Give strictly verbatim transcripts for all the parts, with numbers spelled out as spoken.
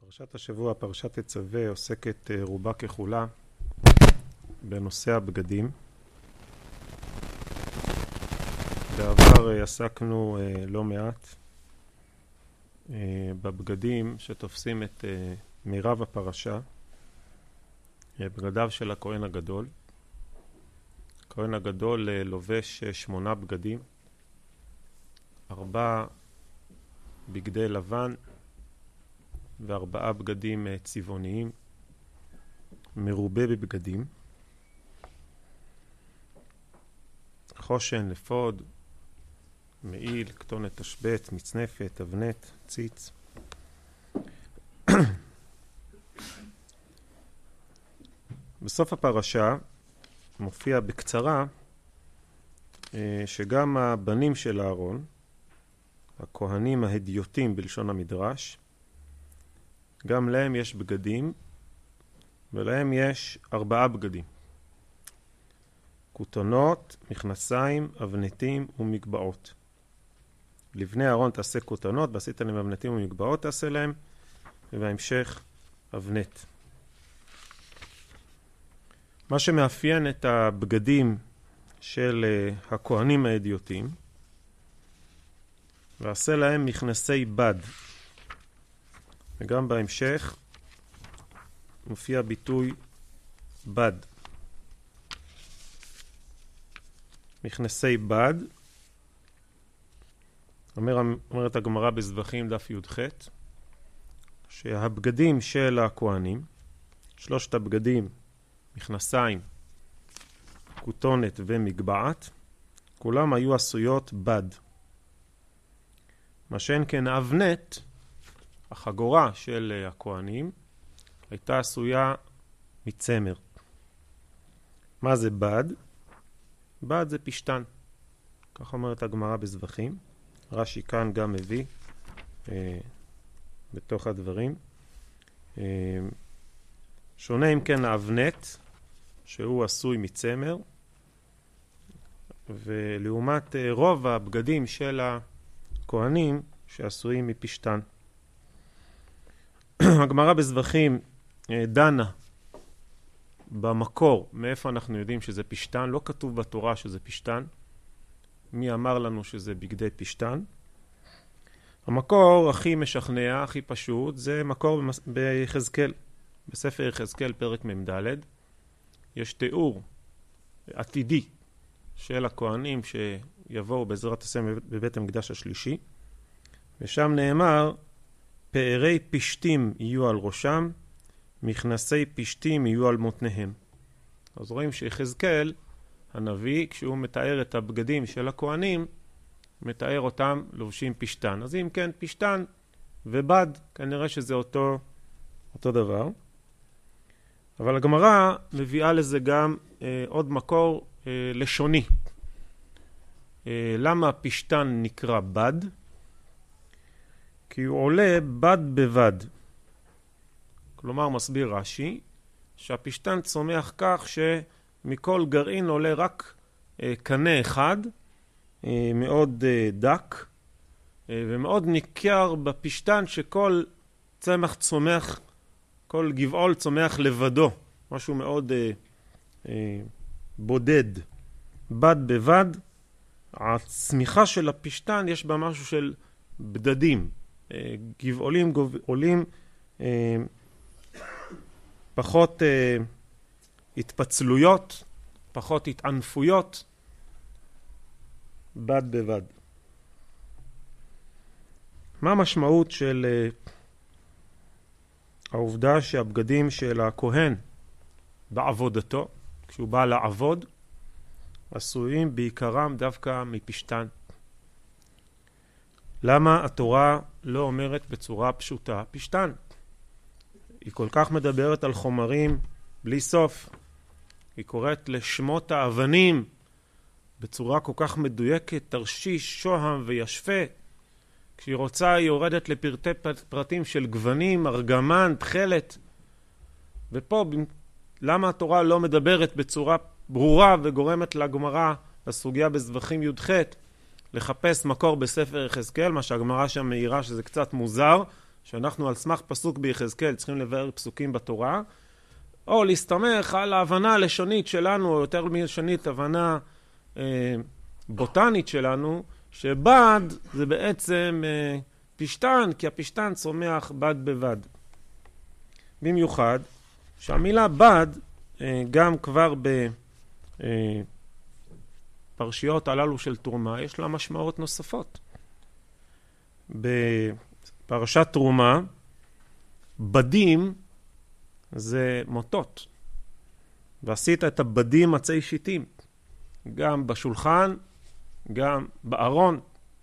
פרשת השבוע, פרשת תצווה, עוסקת רובה ככולה בנושא הבגדים. בעבר עסקנו לא מעט בבגדים שתופסים את מירב הפרשה, בגדיו של הכהן הגדול. הכהן הגדול לובש שמונה בגדים, ארבע בגדי לבן וארבעה בגדים צבעוניים, מרובה בבגדים, חושן, לפוד, מעיל, כתונת, תשבט, מצנפת, אבנת, ציץ. בסוף הפרשה מופיע בקצרה שגם הבנים של אהרון, הכהנים ההדיוטים בלשון המדרש, גם להם יש בגדים, ולהם יש ארבעה בגדים. כותנות, מכנסיים, אבנתים ומגבעות. לבני אהרון תעשה כותנות, ועשית להם אבנתים ומגבעות תעשה להם, ובהמשך אבנת. מה שמאפיין את הבגדים של הכהנים ההדיוטים, ועשה להם מכנסי בד. וגם בהמשך מופיע ביטוי בד. מכנסי בד, אומר, אומרת הגמרא בזבחים דף י"ח, שהבגדים של הכהנים, שלושת הבגדים, מכנסיים, כותונת ומגבעת, כולם היו עשויות בד. מה שאין כן האבנת, החגורה של הכהנים, הייתה עשויה מצמר. מה זה בד? בד זה פשטן. כך אומרת הגמרא בזבחים. רש"י כאן גם מביא אה, בתוך הדברים. אה, שונה אם כן האבנת, שהוא עשוי מצמר, ולעומת אה, רוב הבגדים של הכהנים שעשויים מפשטן. הגמרא בזבחים דנה במקור מאיפה אנחנו יודעים שזה פשטן. לא כתוב בתורה שזה פשטן. מי אמר לנו שזה בגדי פשטן? המקור הכי משכנע, הכי פשוט, זה מקור ביחזקאל. בספר יחזקאל פרק ממד' יש תיאור עתידי של הכהנים שיבואו בעזרת השם בבית המקדש השלישי, ושם נאמר פארי פשטים יהיו על ראשם, מכנסי פשטים יהיו על מותניהם. אז רואים שיחזקאל הנביא, כשהוא מתאר את הבגדים של הכהנים, מתאר אותם לובשים פשטן. אז אם כן פשטן ובד, כנראה שזה אותו, אותו דבר. אבל הגמרא מביאה לזה גם אה, עוד מקור אה, לשוני. אה, למה פשטן נקרא בד? כי הוא עולה בד בבד. כלומר, מסביר רש"י, שהפשטן צומח כך שמכל גרעין עולה רק אה, קנה אחד, אה, מאוד אה, דק, אה, ומאוד ניכר בפשטן שכל צמח צומח, כל גבעול צומח לבדו, משהו מאוד אה, אה, בודד. בד בבד, הצמיחה של הפשטן יש בה משהו של בדדים. גבעולים עולים אה, פחות אה, התפצלויות, פחות התענפויות, בד בבד. מה המשמעות של אה, העובדה שהבגדים של הכהן בעבודתו, כשהוא בא לעבוד, עשויים בעיקרם דווקא מפשטן? למה התורה לא אומרת בצורה פשוטה פשטן? היא כל כך מדברת על חומרים בלי סוף. היא קוראת לשמות האבנים בצורה כל כך מדויקת, תרשיש, שוהם וישפה. כשהיא רוצה היא יורדת לפרטי פרטים של גוונים, ארגמן, תחלת. ופה למה התורה לא מדברת בצורה ברורה וגורמת לגמרא, לסוגיה בזבחים י"ח, לחפש מקור בספר יחזקאל, מה שהגמרא שם מעירה שזה קצת מוזר, שאנחנו על סמך פסוק ביחזקאל צריכים לבאר פסוקים בתורה, או להסתמך על ההבנה הלשונית שלנו, או יותר מלשונית, הבנה אה, בוטנית שלנו, שבד זה בעצם אה, פשטן, כי הפשטן צומח בד בבד. במיוחד שהמילה בד, אה, גם כבר בפרשיות הללו של תרומה, יש לה משמעות נוספות. בפרשת תרומה, בדים זה מוטות. ועשית את הבדים מצי שיטים, גם בשולחן, גם בארון.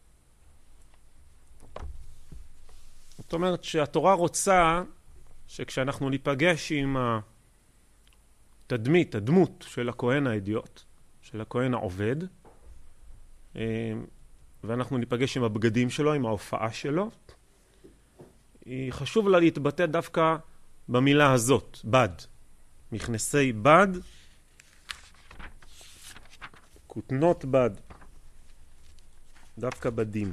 זאת אומרת שהתורה רוצה שכשאנחנו ניפגש עם התדמית, הדמות של הכהן האדיוט, של הכהן העובד, ואנחנו ניפגש עם הבגדים שלו, עם ההופעה שלו, היא חשוב לה להתבטא דווקא במילה הזאת, בד. מכנסי בד, כותנות בד, דווקא בדים.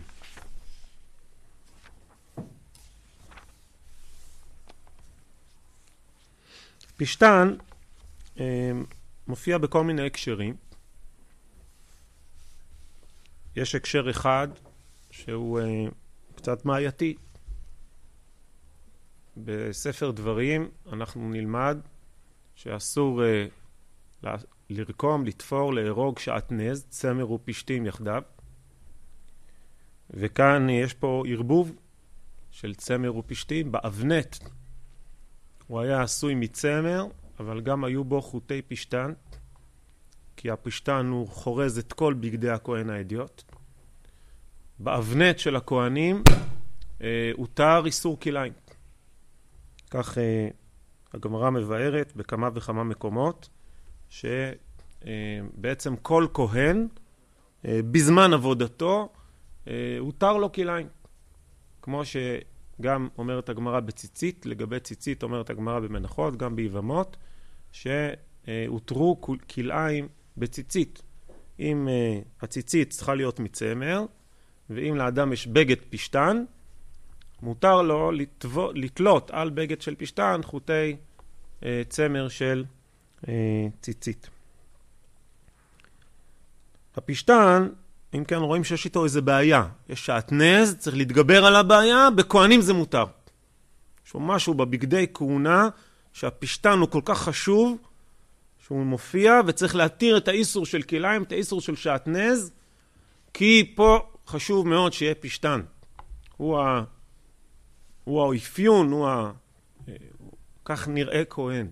פשטן אה, מופיע בכל מיני הקשרים. יש הקשר אחד שהוא אה, קצת בעייתי. בספר דברים אנחנו נלמד שאסור אה, לרקום, לתפור, להרוג שעטנז, צמר ופשתים יחדיו. וכאן יש פה ערבוב של צמר ופשתים באבנט. הוא היה עשוי מצמר, אבל גם היו בו חוטי פשטן, כי הפשטן הוא חורז את כל בגדי הכהן האדיוט. באבנט של הכהנים אה, הותר איסור כליים. כך אה, הגמרא מבארת בכמה וכמה מקומות, שבעצם כל כהן אה, בזמן עבודתו אה, הותר לו כליים. כמו שגם אומרת הגמרא בציצית, לגבי ציצית אומרת הגמרא במנחות, גם ביבמות, שהותרו כליים בציצית. אם אה, הציצית צריכה להיות מצמר, ואם לאדם יש בגד פשטן, מותר לו לתבוא, לתלות על בגד של פשטן חוטי אה, צמר של אה, ציצית. הפשטן, אם כן רואים שיש איתו איזה בעיה. יש שעטנז, צריך להתגבר על הבעיה, בכהנים זה מותר. יש משהו בבגדי כהונה שהפשטן הוא כל כך חשוב, שהוא מופיע וצריך להתיר את האיסור של כליים, את האיסור של שעטנז, כי פה חשוב מאוד שיהיה פשטן. הוא ה... הוא האפיון, הוא ה... כך נראה כהן.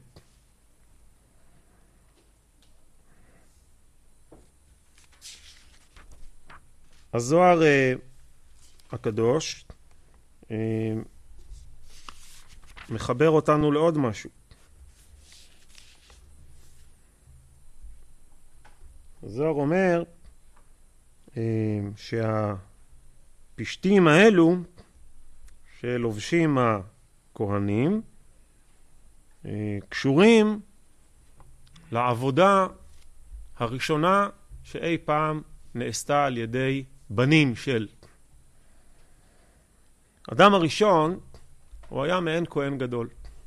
הזוהר אה, הקדוש אה, מחבר אותנו לעוד משהו. הזוהר אומר אה, שהפשטים האלו שלובשים הכהנים אה, קשורים לעבודה הראשונה שאי פעם נעשתה על ידי בנים של. אדם הראשון הוא היה מעין כהן גדול.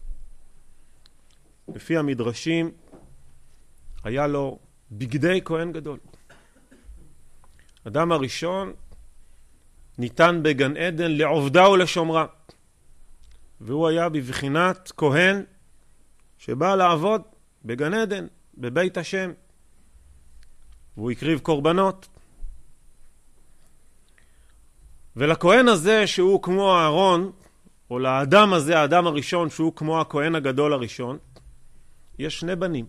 לפי המדרשים היה לו בגדי כהן גדול. אדם הראשון ניתן בגן עדן לעובדה ולשומרה. והוא היה בבחינת כהן שבא לעבוד בגן עדן, בבית השם. והוא הקריב קורבנות. ולכהן הזה שהוא כמו הארון, או לאדם הזה, האדם הראשון שהוא כמו הכהן הגדול הראשון, יש שני בנים.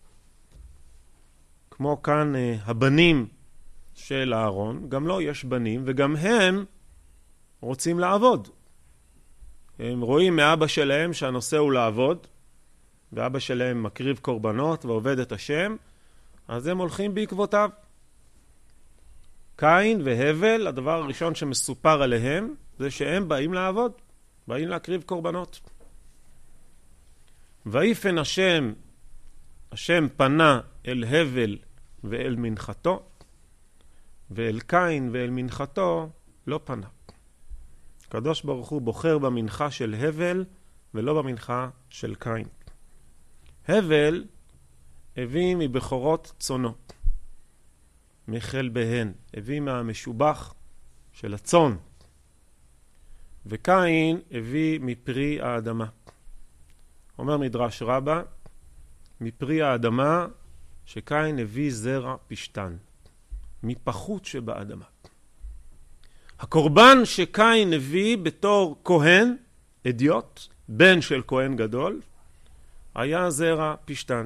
כמו כאן הבנים של הארון, גם לו יש בנים, וגם הם רוצים לעבוד. הם רואים מאבא שלהם שהנושא הוא לעבוד, ואבא שלהם מקריב קורבנות ועובד את השם, אז הם הולכים בעקבותיו. קין והבל, הדבר הראשון שמסופר עליהם, זה שהם באים לעבוד, באים להקריב קורבנות. ויפן השם, השם פנה אל הבל ואל מנחתו, ואל קין ואל מנחתו לא פנה. הקדוש ברוך הוא בוחר במנחה של הבל ולא במנחה של קין. הבל הביא מבכורות צונו, מחל בהן, הביא מהמשובח של הצון, וקין הביא מפרי האדמה. אומר מדרש רבה, מפרי האדמה שקין הביא זרע פשטן, מפחות שבאדמה. הקורבן שקין הביא בתור כהן, אדיוט, בן של כהן גדול, היה זרע פשטן.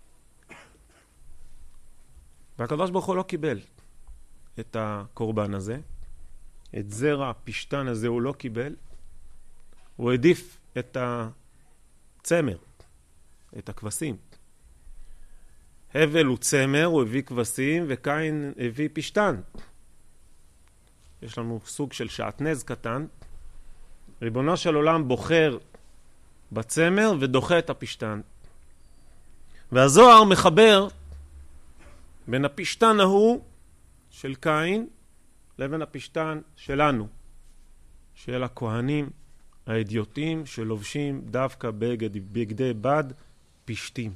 והקדוש ברוך הוא לא קיבל את הקורבן הזה, את זרע הפשטן הזה הוא לא קיבל, הוא העדיף את הצמר, את הכבשים. הבל הוא צמר, הוא הביא כבשים, וקין הביא פשטן. יש לנו סוג של שעטנז קטן. ריבונו של עולם בוחר בצמר ודוחה את הפשטן. והזוהר מחבר בין הפשטן ההוא של קין לבין הפשטן שלנו, של הכהנים האדיוטים שלובשים דווקא בגד, בגדי בד פשטים.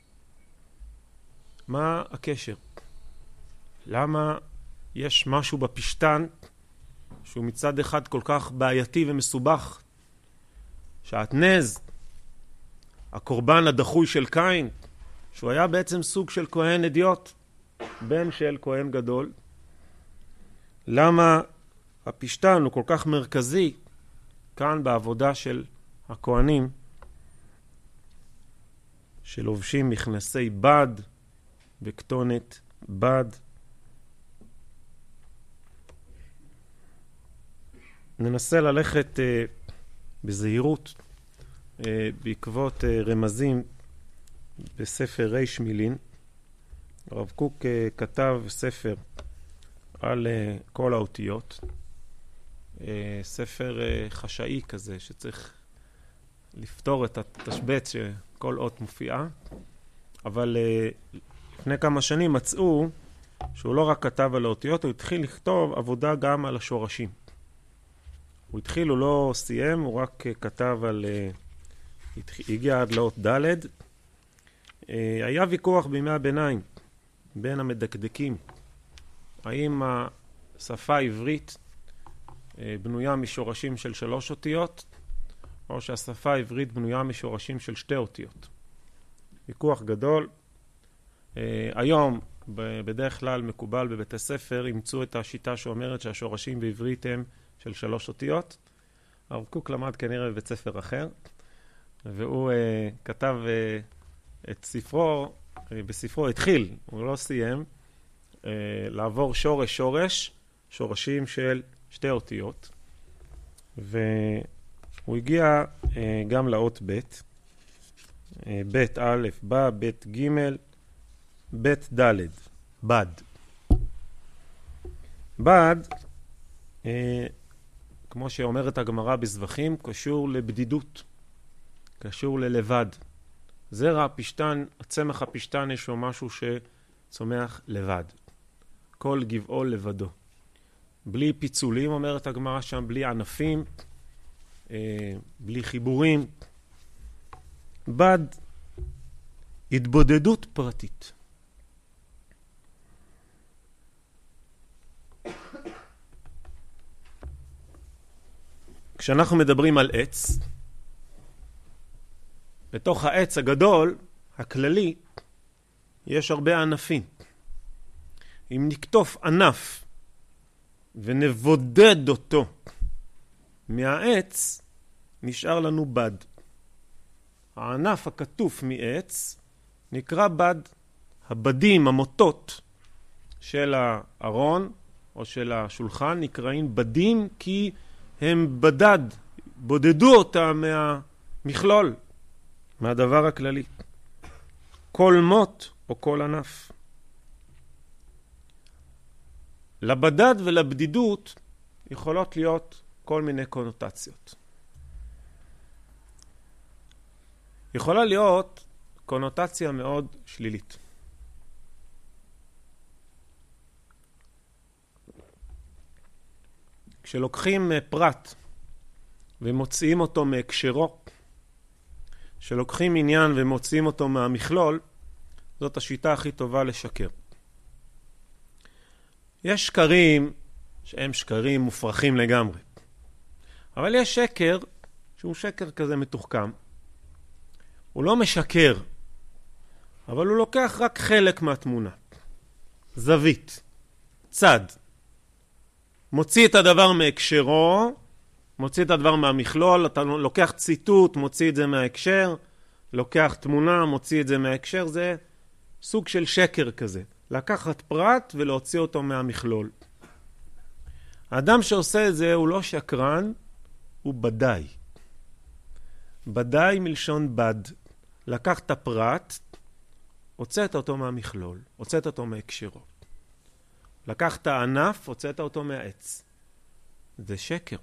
מה הקשר? למה יש משהו בפשטן שהוא מצד אחד כל כך בעייתי ומסובך? שעטנז, הקורבן הדחוי של קין, שהוא היה בעצם סוג של כהן אדיוט, בן של כהן גדול. למה הפשטן הוא כל כך מרכזי כאן בעבודה של הכהנים שלובשים מכנסי בד וכתונת בד? ננסה ללכת uh, בזהירות uh, בעקבות uh, רמזים בספר ריש מילין. הרב קוק uh, כתב ספר על uh, כל האותיות, uh, ספר uh, חשאי כזה שצריך לפתור את התשבץ שכל אות מופיעה, אבל uh, לפני כמה שנים מצאו שהוא לא רק כתב על האותיות, הוא התחיל לכתוב עבודה גם על השורשים. הוא התחיל, הוא לא סיים, הוא רק כתב על, הגיע עד לאות ד'. היה ויכוח בימי הביניים בין המדקדקים, האם השפה העברית בנויה משורשים של שלוש אותיות, או שהשפה העברית בנויה משורשים של שתי אותיות. ויכוח גדול. היום בדרך כלל מקובל בבית הספר, ימצאו את השיטה שאומרת שהשורשים בעברית הם של שלוש אותיות. הרב קוק למד כנראה בבית ספר אחר, והוא uh, כתב uh, את ספרו, uh, בספרו התחיל, הוא לא סיים, uh, לעבור שורש שורש, שורשים של שתי אותיות, והוא הגיע uh, גם לאות ב', uh, ב' א', ב', ב' ג', ב' ד', בד. בד, uh, כמו שאומרת הגמרא בזבחים, קשור לבדידות, קשור ללבד. זרע הפשטן, הצמח הפשטן יש לו משהו שצומח לבד. כל גבעו לבדו. בלי פיצולים, אומרת הגמרא שם, בלי ענפים, אה, בלי חיבורים. בד, התבודדות פרטית. כשאנחנו מדברים על עץ, בתוך העץ הגדול, הכללי, יש הרבה ענפים. אם נקטוף ענף ונבודד אותו מהעץ, נשאר לנו בד. הענף הכתוף מעץ נקרא בד. הבדים, המוטות של הארון או של השולחן נקראים בדים, כי הם בדד, בודדו אותם מהמכלול, מהדבר הכללי. כל מוט או כל ענף. לבדד ולבדידות יכולות להיות כל מיני קונוטציות. יכולה להיות קונוטציה מאוד שלילית. כשלוקחים פרט ומוציאים אותו מהקשרו, שלוקחים עניין ומוציאים אותו מהמכלול, זאת השיטה הכי טובה לשקר. יש שקרים שהם שקרים מופרכים לגמרי. אבל יש שקר שהוא שקר כזה מתוחכם. הוא לא משקר, אבל הוא לוקח רק חלק מהתמונה. זווית, צד. מוציא את הדבר מהקשרו, מוציא את הדבר מהמכלול, אתה לוקח ציטוט, מוציא את זה מההקשר, לוקח תמונה, מוציא את זה מההקשר, זה סוג של שקר כזה. לקחת פרט ולהוציא אותו מהמכלול. האדם שעושה את זה הוא לא שקרן, הוא בדאי. בדאי מלשון בד. לקח את הפרט, הוצאת אותו מהמכלול, הוצאת אותו מהקשרו. לקח את הענף, הוצאת אותו מהעץ. זה שקר.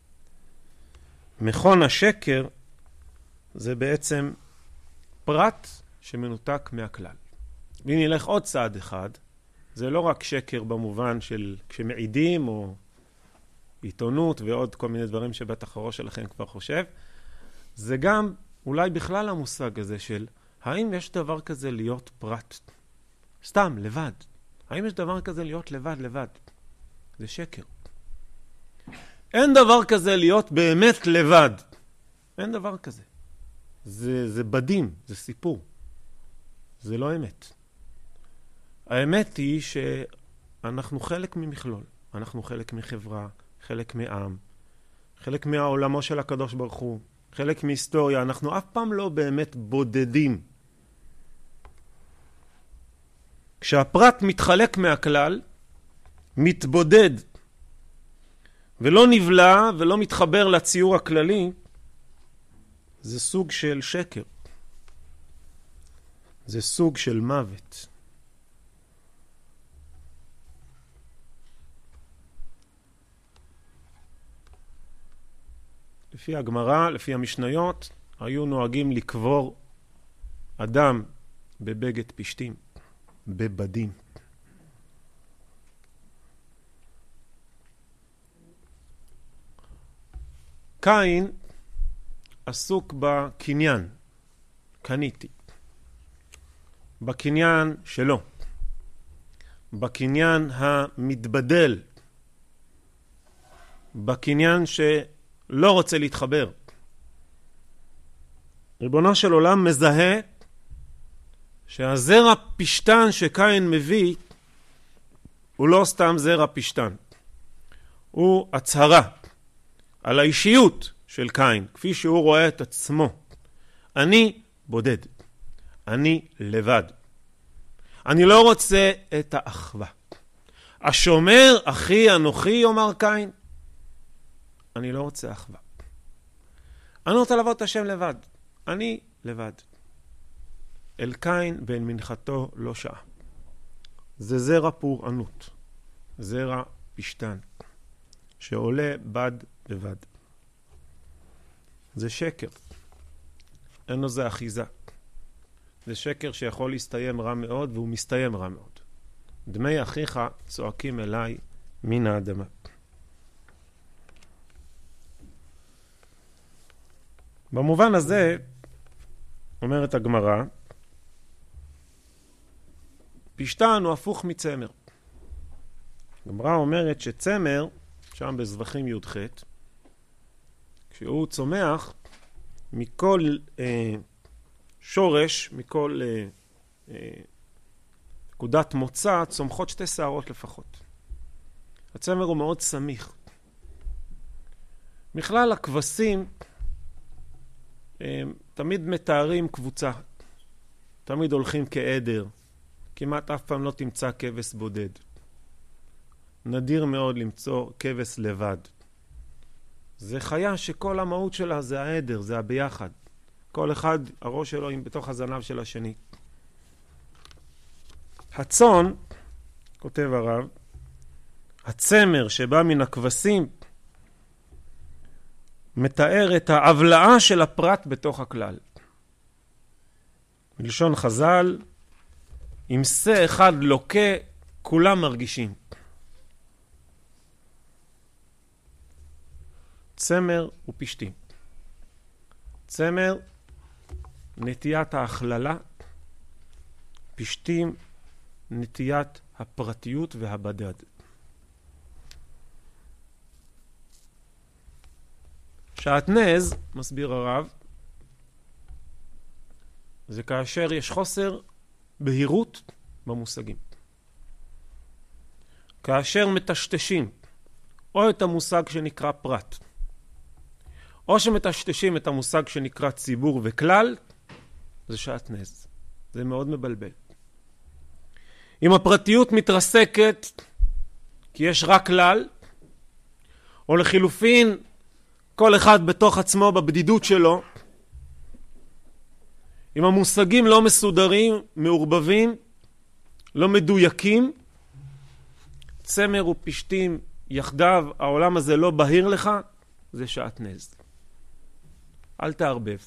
מכון השקר זה בעצם פרט שמנותק מהכלל. ואם נלך עוד צעד אחד, זה לא רק שקר במובן של כשמעידים או עיתונות ועוד כל מיני דברים שבטח הראש שלכם כבר חושב, זה גם אולי בכלל המושג הזה של האם יש דבר כזה להיות פרט? סתם, לבד. האם יש דבר כזה להיות לבד, לבד? זה שקר. אין דבר כזה להיות באמת לבד. אין דבר כזה. זה, זה בדים, זה סיפור. זה לא אמת. האמת היא שאנחנו חלק ממכלול. אנחנו חלק מחברה, חלק מעם, חלק מהעולמו של הקדוש ברוך הוא, חלק מהיסטוריה. אנחנו אף פעם לא באמת בודדים. כשהפרט מתחלק מהכלל, מתבודד, ולא נבלע ולא מתחבר לציור הכללי, זה סוג של שקר. זה סוג של מוות. לפי הגמרא, לפי המשניות, היו נוהגים לקבור אדם בבגד פשטים, בבדים. קין עסוק בקניין, קניתי, בקניין שלו, בקניין המתבדל, בקניין שלא רוצה להתחבר. ריבונו של עולם מזהה שהזרע פשטן שקין מביא הוא לא סתם זרע פשטן, הוא הצהרה על האישיות של קין, כפי שהוא רואה את עצמו. אני בודד, אני לבד. אני לא רוצה את האחווה. השומר אחי אנוכי, אומר קין, אני לא רוצה אחווה. אני רוצה לעבוד את השם לבד. אני לבד. אל קין ואל מנחתו לא שעה. זה זרע פורענות, זרע פשטן, שעולה בד בבד. זה שקר. אין לו זה אחיזה. זה שקר שיכול להסתיים רע מאוד, והוא מסתיים רע מאוד. דמי אחיך צועקים אליי מן האדמה. במובן הזה, אומרת הגמרא, פשטן הוא הפוך מצמר. הגמרא אומרת שצמר, שם בזבחים י"ח, כשהוא צומח, מכל אה, שורש, מכל אה, אה, נקודת מוצא, צומחות שתי שערות לפחות. הצמר הוא מאוד סמיך. בכלל הכבשים אה, תמיד מתארים קבוצה. תמיד הולכים כעדר. כמעט אף פעם לא תמצא כבש בודד. נדיר מאוד למצוא כבש לבד. זה חיה שכל המהות שלה זה העדר, זה הביחד. כל אחד, הראש שלו עם בתוך הזנב של השני. הצאן, כותב הרב, הצמר שבא מן הכבשים, מתאר את ההבלעה של הפרט בתוך הכלל. בלשון חז"ל, אם שא אחד לוקה, כולם מרגישים. צמר ופשתים. צמר, נטיית ההכללה, פשתים, נטיית הפרטיות והבדד. שעטנז, מסביר הרב, זה כאשר יש חוסר בהירות במושגים. כאשר מטשטשים או את המושג שנקרא פרט, או שמטשטשים את המושג שנקרא ציבור וכלל, זה שעטנז. זה מאוד מבלבל. אם הפרטיות מתרסקת כי יש רק כלל, או לחילופין כל אחד בתוך עצמו בבדידות שלו, אם המושגים לא מסודרים, מעורבבים, לא מדויקים, צמר ופשתים יחדיו, העולם הזה לא בהיר לך, זה שעטנז. אל תערבב.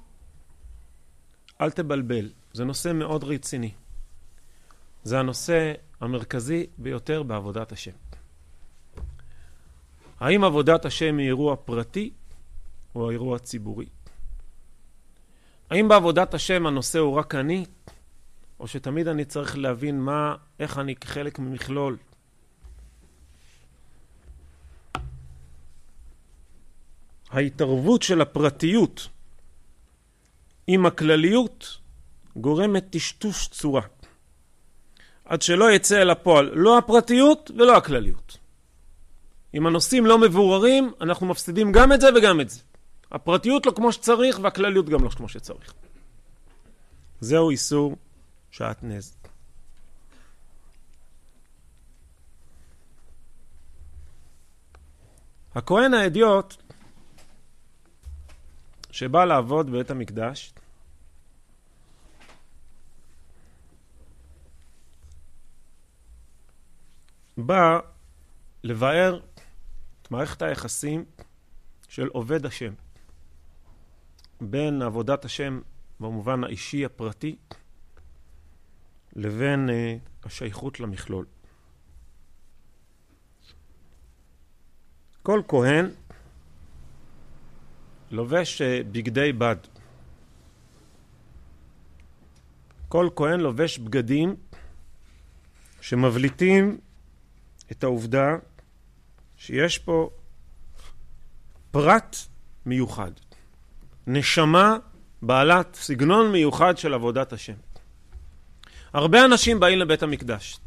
אל תבלבל. זה נושא מאוד רציני. זה הנושא המרכזי ביותר בעבודת השם. האם עבודת השם היא אירוע פרטי או אירוע ציבורי? האם בעבודת השם הנושא הוא רק אני, או שתמיד אני צריך להבין מה, איך אני כחלק ממכלול? ההתערבות של הפרטיות עם הכלליות גורמת טשטוש צורה, עד שלא יצא אל הפועל לא הפרטיות ולא הכלליות. אם הנושאים לא מבוררים, אנחנו מפסידים גם את זה וגם את זה. הפרטיות לא כמו שצריך והכלליות גם לא כמו שצריך. זהו איסור שעטנז. הכהן האדיוט שבא לעבוד בבית המקדש, בא לבאר את מערכת היחסים של עובד השם בין עבודת השם במובן האישי הפרטי לבין uh, השייכות למכלול. כל כהן לובש uh, בגדי בד. כל כהן לובש בגדים שמבליטים את העובדה שיש פה פרט מיוחד, נשמה בעלת סגנון מיוחד של עבודת השם. הרבה אנשים באים לבית המקדש,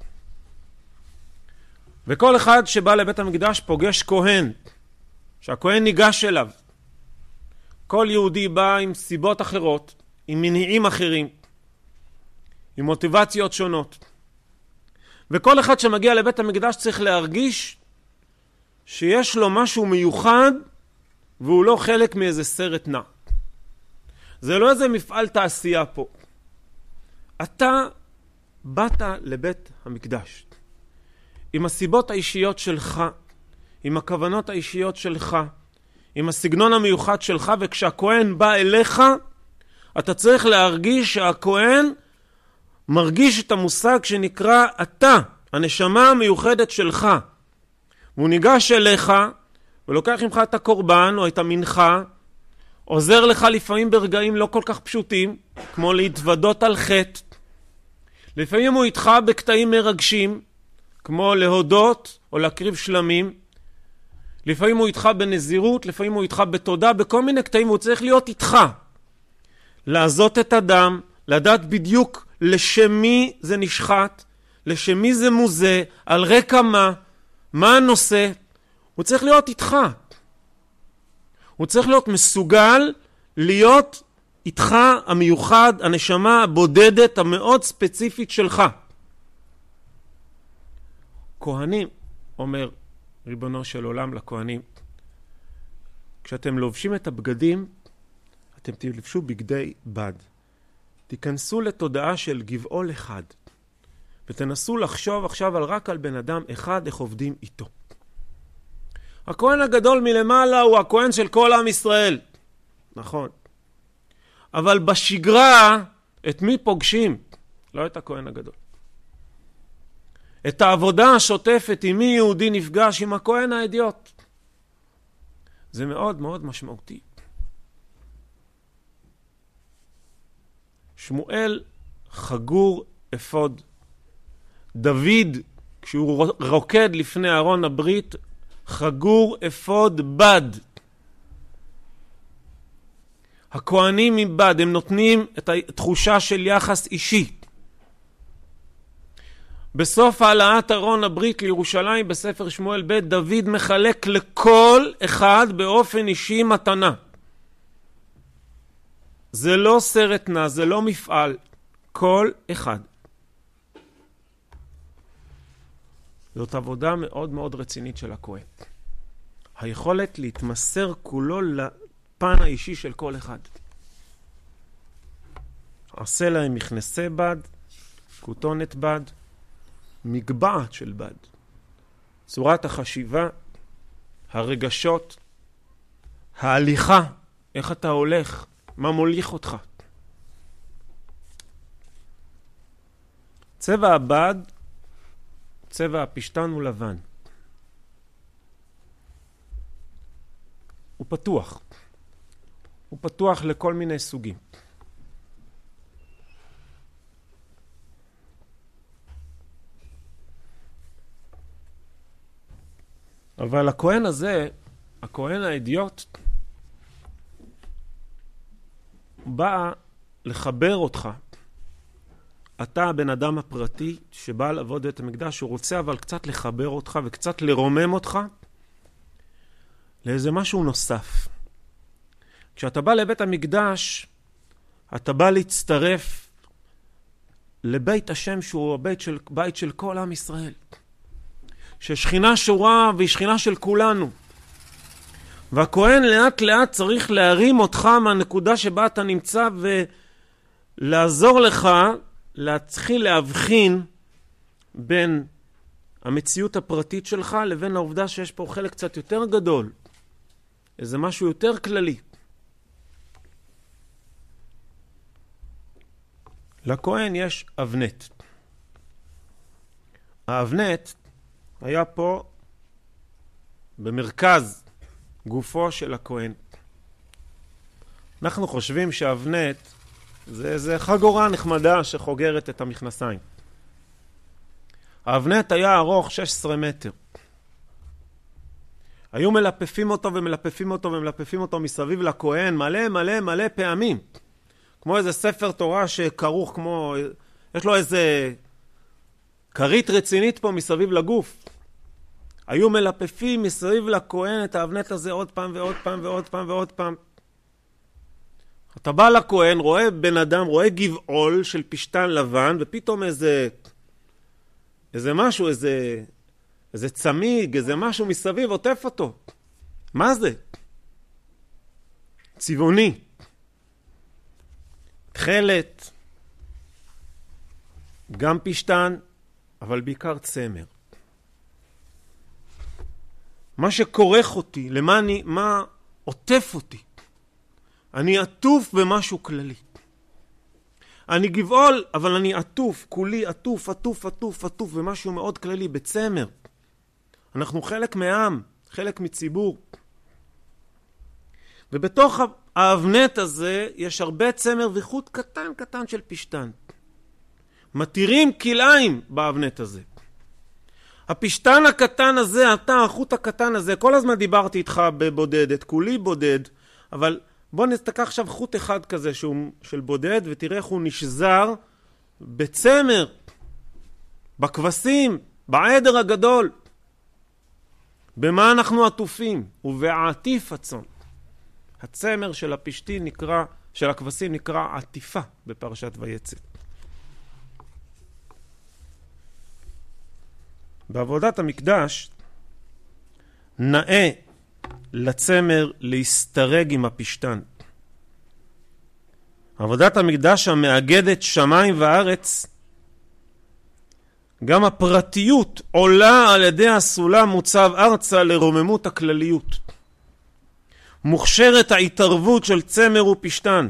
וכל אחד שבא לבית המקדש פוגש כהן, שהכהן ניגש אליו. כל יהודי בא עם סיבות אחרות, עם מניעים אחרים, עם מוטיבציות שונות. וכל אחד שמגיע לבית המקדש צריך להרגיש שיש לו משהו מיוחד, והוא לא חלק מאיזה סרט נע. זה לא איזה מפעל תעשייה פה. אתה באת לבית המקדש עם הסיבות האישיות שלך, עם הכוונות האישיות שלך, עם הסגנון המיוחד שלך, וכשהכהן בא אליך, אתה צריך להרגיש שהכהן מרגיש את המושג שנקרא אתה, הנשמה המיוחדת שלך. והוא ניגש אליך ולוקח ממך את הקורבן או את המנחה, עוזר לך לפעמים ברגעים לא כל כך פשוטים, כמו להתוודות על חטא. לפעמים הוא איתך בקטעים מרגשים, כמו להודות או להקריב שלמים. לפעמים הוא איתך בנזירות, לפעמים הוא איתך בתודה, בכל מיני קטעים הוא צריך להיות איתך. לעזות את הדם, לדעת בדיוק לשמי זה נשחט, לשמי זה מוזה, על רקע מה, מה הנושא. הוא צריך להיות איתך. הוא צריך להיות מסוגל להיות איתך המיוחד, הנשמה הבודדת המאוד ספציפית שלך. כהנים, אומר ריבונו של עולם לכהנים, כשאתם לובשים את הבגדים, אתם תלבשו בגדי בד. תיכנסו לתודעה של גבעול אחד, ותנסו לחשוב עכשיו על רק על בן אדם אחד, איך עובדים איתו. הכהן הגדול מלמעלה הוא הכהן של כל עם ישראל. נכון. אבל בשגרה, את מי פוגשים? לא את הכהן הגדול. את העבודה השוטפת, עם מי יהודי נפגש? עם הכהן האדיוט. זה מאוד מאוד משמעותי. שמואל חגור אפוד. דוד, כשהוא רוקד לפני ארון הברית, חגור אפוד בד. הכהנים מבד, הם נותנים את התחושה של יחס אישי. בסוף העלאת ארון הברית לירושלים בספר שמואל ב', דוד מחלק לכל אחד באופן אישי מתנה. זה לא סרט נע, זה לא מפעל. כל אחד. זאת עבודה מאוד מאוד רצינית של הכהן. היכולת להתמסר כולו לפן האישי של כל אחד. עשה להם מכנסי בד, כותונת בד, מגבעת של בד. צורת החשיבה, הרגשות, ההליכה, איך אתה הולך, מה מוליך אותך. צבע הבד, צבע הפשטן הוא לבן. הוא פתוח. הוא פתוח לכל מיני סוגים. אבל הכהן הזה, הכהן האידיוט, בא לחבר אותך. אתה הבן אדם הפרטי שבא לעבוד את המקדש, הוא רוצה אבל קצת לחבר אותך וקצת לרומם אותך לאיזה משהו נוסף. כשאתה בא לבית המקדש, אתה בא להצטרף לבית השם שהוא הבית של, בית של כל עם ישראל. ששכינה שורה והיא שכינה של כולנו. והכהן לאט לאט צריך להרים אותך מהנקודה שבה אתה נמצא ולעזור לך להתחיל להבחין בין המציאות הפרטית שלך לבין העובדה שיש פה חלק קצת יותר גדול. איזה משהו יותר כללי. לכהן יש אבנט. האבנט היה פה במרכז גופו של הכהן. אנחנו חושבים שהאבנט זה איזה חגורה נחמדה שחוגרת את המכנסיים. האבנט היה ארוך שש עשרה מטר. היו מלפפים אותו ומלפפים אותו ומלפפים אותו מסביב לכהן מלא מלא מלא פעמים. כמו איזה ספר תורה שכרוך כמו, יש לו איזה כרית רצינית פה מסביב לגוף. היו מלפפים מסביב לכהן את האבנט הזה עוד פעם ועוד פעם ועוד פעם ועוד פעם. אתה בא לכהן, רואה בן אדם, רואה גבעול של פשטן לבן, ופתאום איזה, איזה משהו, איזה, איזה צמיג, איזה משהו מסביב עוטף אותו. מה זה? צבעוני. תכלת. גם פשטן, אבל בעיקר צמר. מה שכורך אותי, למה אני, מה עוטף אותי? אני עטוף במשהו כללי. אני גבעול, אבל אני עטוף, כולי עטוף, עטוף, עטוף, עטוף, במשהו מאוד כללי, בצמר. אנחנו חלק מעם, חלק מציבור. ובתוך האבנט הזה יש הרבה צמר וחוט קטן קטן של פשטן. מתירים כלאיים באבנט הזה. הפשטן הקטן הזה, אתה, החוט הקטן הזה, כל הזמן דיברתי איתך בבודדת, כולי בודד, אבל בוא נתקח עכשיו חוט אחד כזה שהוא של בודד, ותראה איך הוא נשזר בצמר, בכבשים, בעדר הגדול. במה אנחנו עטופים? ובעטיף הצאן. הצמר של הפשתים נקרא, של הכבשים נקרא עטיפה בפרשת ויצא. בעבודת המקדש נאה לצמר להסתרג עם הפשטן. עבודת המקדש המאגדת שמיים וארץ, גם הפרטיות עולה על ידי הסולם מוצב ארצה לרוממות הכלליות. מוכשרת ההתערבות של צמר ופשטן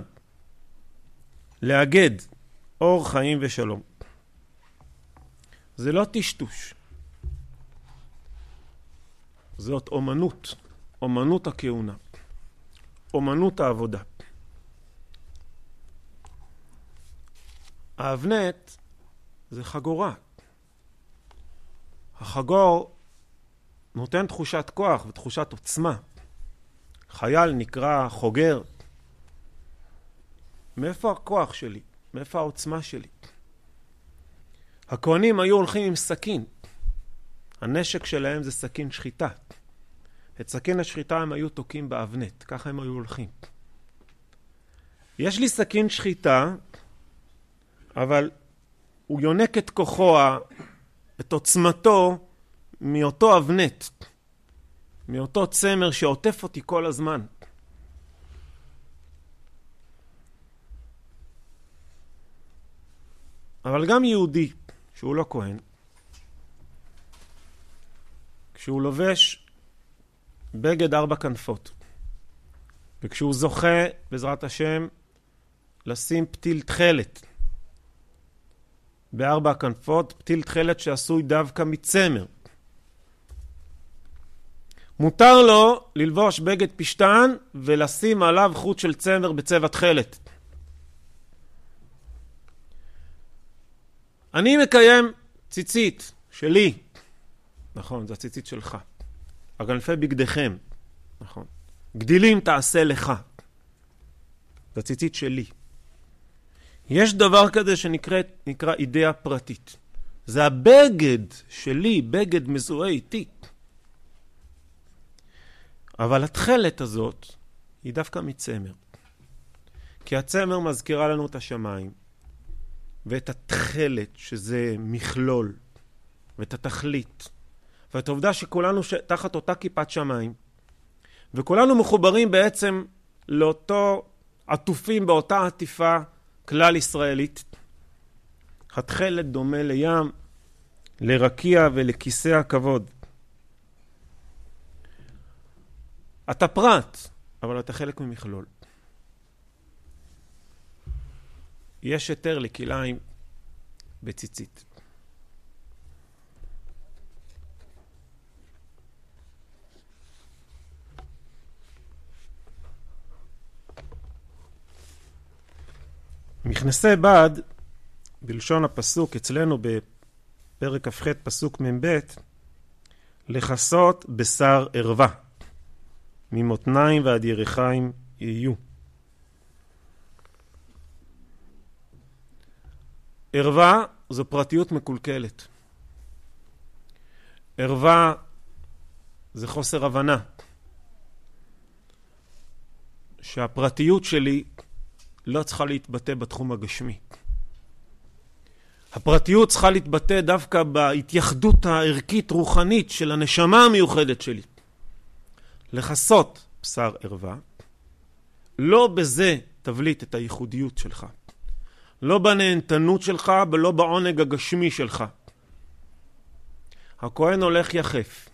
לאגד אור חיים ושלום. זה לא טשטוש. זאת אומנות. אומנות הכהונה, אומנות העבודה. האבנט זה חגורה. החגור נותן תחושת כוח ותחושת עוצמה. חייל נקרא חוגר. מאיפה הכוח שלי? מאיפה העוצמה שלי? הכהנים היו הולכים עם סכין. הנשק שלהם זה סכין שחיטה. את סכין השחיטה הם היו תוקעים באבנט. ככה הם היו הולכים. יש לי סכין שחיטה, אבל הוא יונק את כוחו, את עוצמתו, מאותו אבנט. מאותו צמר שעוטף אותי כל הזמן. אבל גם יהודי, שהוא לא כהן, כשהוא לובש בגד ארבע כנפות, וכשהוא זוכה, בעזרת השם, לשים פתיל תחלת בארבע כנפות, פתיל תחלת שעשוי דווקא מצמר, מותר לו ללבוש בגד פשטן ולשים עליו חוט של צמר בצבע תחלת. אני מקיים ציצית שלי. נכון, זה הציצית שלך. אגנפי בגדיכם. נכון. גדילים תעשה לך. זה הציצית שלי. יש דבר כזה שנקרא נקרא אידאה פרטית. זה הבגד שלי, בגד מזוהה איתי. אבל התחלת הזאת היא דווקא מצמר. כי הצמר מזכירה לנו את השמיים. ואת התחלת שזה מכלול. ואת התכלית. ואת העובדה שכולנו ש... תחת אותה כיפת שמיים. וכולנו מחוברים בעצם לאותו עטופים באותה עטיפה כלל ישראלית. התחלת דומה לים, לרקיע ולכיסא הכבוד. אתה פרט, אבל אתה חלק ממכלול. יש היתר לכליים בציצית. מכנסי בד, בלשון הפסוק אצלנו בפרק כ"ח פסוק מ"ב, לכסות בשר ערווה, ממותניים ועד ירחיים יהיו. ערווה זו פרטיות מקולקלת. ערווה זה חוסר הבנה. שהפרטיות שלי לא צריכה להתבטא בתחום הגשמי. הפרטיות צריכה להתבטא דווקא בהתייחדות הערכית רוחנית של הנשמה המיוחדת שלי. לכסות בשר ערווה, לא בזה תבליט את הייחודיות שלך. לא בנהנתנות שלך ולא בעונג הגשמי שלך. הכהן הולך יחף.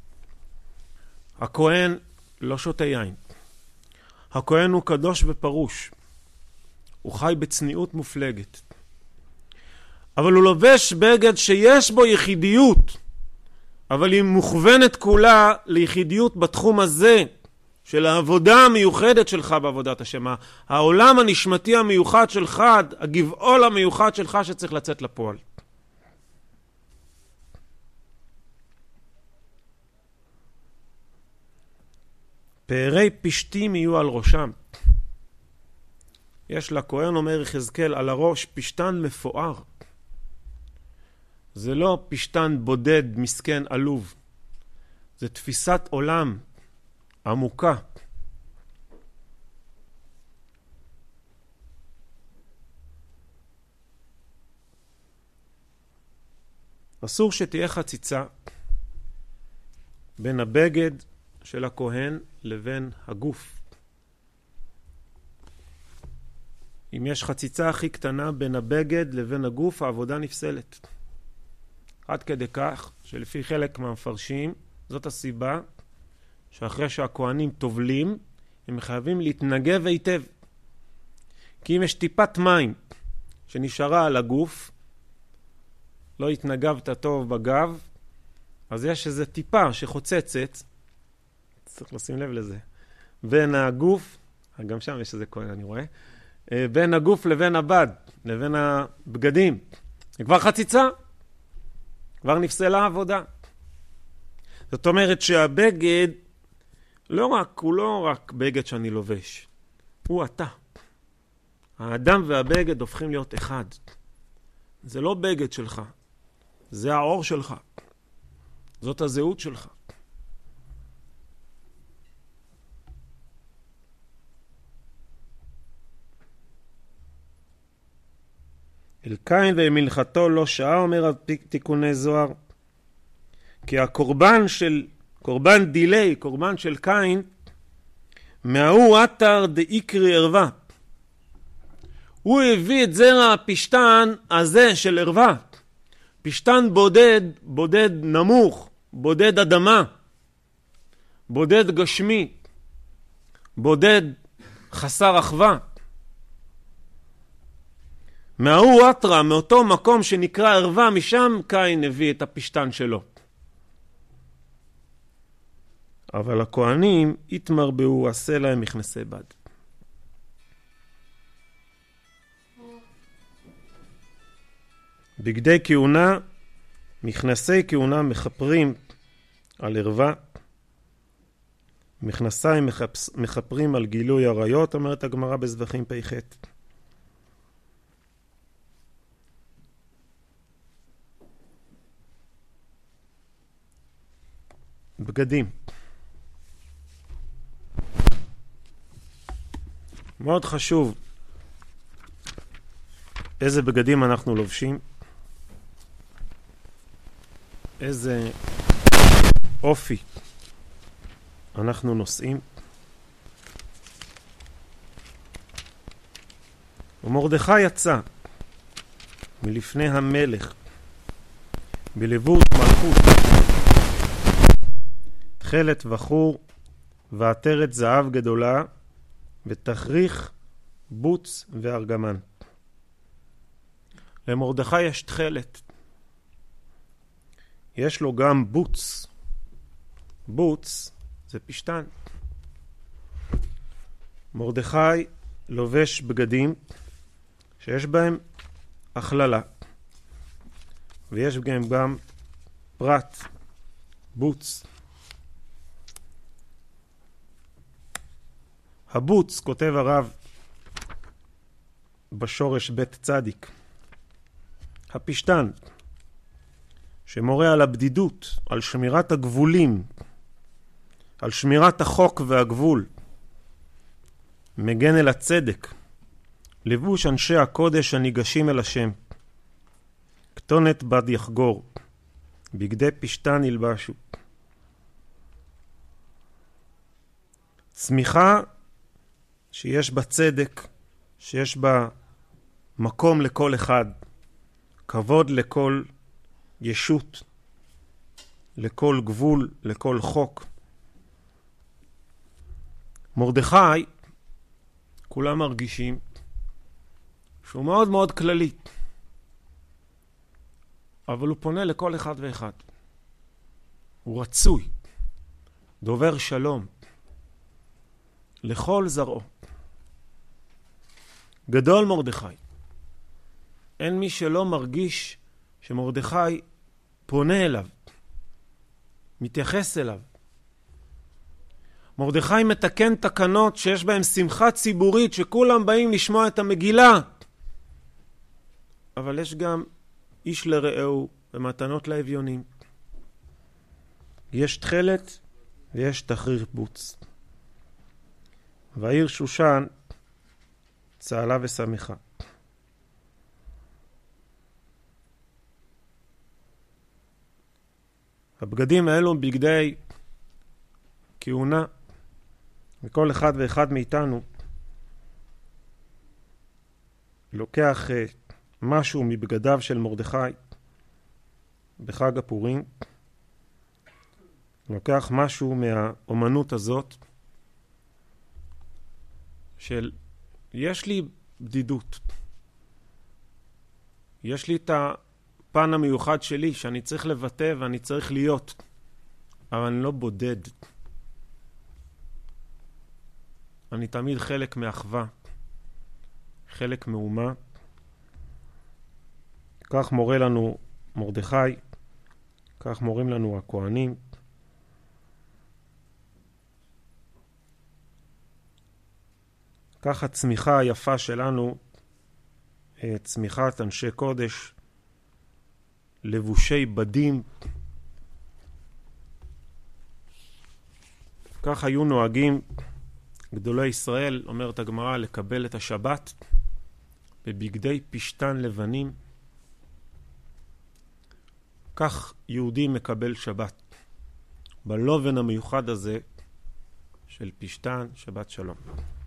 הכהן לא שותה יין. הכהן הוא קדוש ופרוש. הוא חי בצניעות מופלגת. אבל הוא לובש בגד שיש בו יחידיות. אבל היא מוכוונת כולה ליחידיות בתחום הזה של העבודה המיוחדת שלך בעבודת השם. העולם הנשמתי המיוחד שלך, הגבעול המיוחד שלך שצריך לצאת לפועל. פארי פשתים יהיו על ראשם. יש לכהן, אומר יחזקאל, על הראש פשתן מפואר. זה לא פשתן בודד, מסכן, עלוב. זה תפיסת עולם עמוקה. אסור שתהיה חציצה בין הבגד של הכהן לבין הגוף. אם יש חציצה הכי קטנה בין הבגד לבין הגוף, העבודה נפסלת. עד כדי כך שלפי חלק מהמפרשים, זאת הסיבה שאחרי שהכהנים טובלים, הם חייבים להתנגב היטב. כי אם יש טיפת מים שנשארה על הגוף, לא התנגבת טוב בגב, אז יש איזו טיפה שחוצצת, צריך לשים לב לזה. בין הגוף, גם שם יש איזה כהן, אני רואה, בין הגוף לבין הבד, לבין הבגדים. זה כבר חציצה, כבר נפסלה עבודה. זאת אומרת שהבגד, לא רק, הוא לא רק בגד שאני לובש, הוא אתה. האדם והבגד הופכים להיות אחד. זה לא בגד שלך, זה האור שלך. זאת הזהות שלך. אל קין ומלכתו לא שעה, אומר תיקוני זוהר, כי הקורבן של, קורבן דילי, קורבן של קין, מההוא אתר דאיקרי ערווה. הוא הביא את זרע הפשטן הזה של ערווה. פשטן בודד, בודד נמוך, בודד אדמה, בודד גשמי, בודד חסר אחווה. מההוא אתרה, מאותו מקום שנקרא ערווה, משם קין הביא את הפשטן שלו. אבל הכהנים התמרבו, עשה להם מכנסי בד. בגדי כהונה, מכנסי כהונה מחפרים על ערווה. מכנסיים מחפרים על גילוי עריות, אומרת הגמרא בזבחים פ"ח. בגדים. מאוד חשוב איזה בגדים אנחנו לובשים, איזה אופי אנחנו נושאים. ומרדכי יצא מלפני המלך בלבוש מלכות, תכלת וחור ועטרת זהב גדולה ותכריך בוץ וארגמן. למרדכי יש תכלת, יש לו גם בוץ. בוץ זה פשטן. מרדכי לובש בגדים שיש בהם הכללה, ויש בהם גם פרט, בוץ. הבוץ, כותב הרב בשורש בית צדיק, הפשטן שמורה על הבדידות, על שמירת הגבולים, על שמירת החוק והגבול, מגן אל הצדק, לבוש אנשי הקודש הניגשים אל השם, כתונת בד יחגור, בגדי פשטן ילבשו. צמיחה שיש בה צדק, שיש בה מקום לכל אחד, כבוד לכל ישות, לכל גבול, לכל חוק. מרדכי, כולם מרגישים שהוא מאוד מאוד כללי, אבל הוא פונה לכל אחד ואחד. הוא רצוי, דובר שלום, לכל זרעו. גדול מרדכי. אין מי שלא מרגיש שמרדכי פונה אליו, מתייחס אליו. מרדכי מתקן תקנות שיש בהם שמחה ציבורית, שכולם באים לשמוע את המגילה. אבל יש גם איש לרעהו ומתנות לאביונים. יש תכלת ויש תכריר בוץ. והעיר שושן צהלה ושמחה. הבגדים האלו הם בגדי כהונה, וכל אחד ואחד מאיתנו לוקח משהו מבגדיו של מרדכי בחג הפורים, לוקח משהו מהאומנות הזאת של יש לי בדידות, יש לי את הפן המיוחד שלי שאני צריך לבטא ואני צריך להיות, אבל אני לא בודד. אני תמיד חלק מאחווה, חלק מאומה. כך מורה לנו מרדכי, כך מורים לנו הכהנים. כך הצמיחה היפה שלנו, צמיחת אנשי קודש, לבושי בדים. כך היו נוהגים גדולי ישראל, אומרת הגמרא, לקבל את השבת בבגדי פשטן לבנים. כך יהודי מקבל שבת, בלובן המיוחד הזה של פשטן. שבת שלום.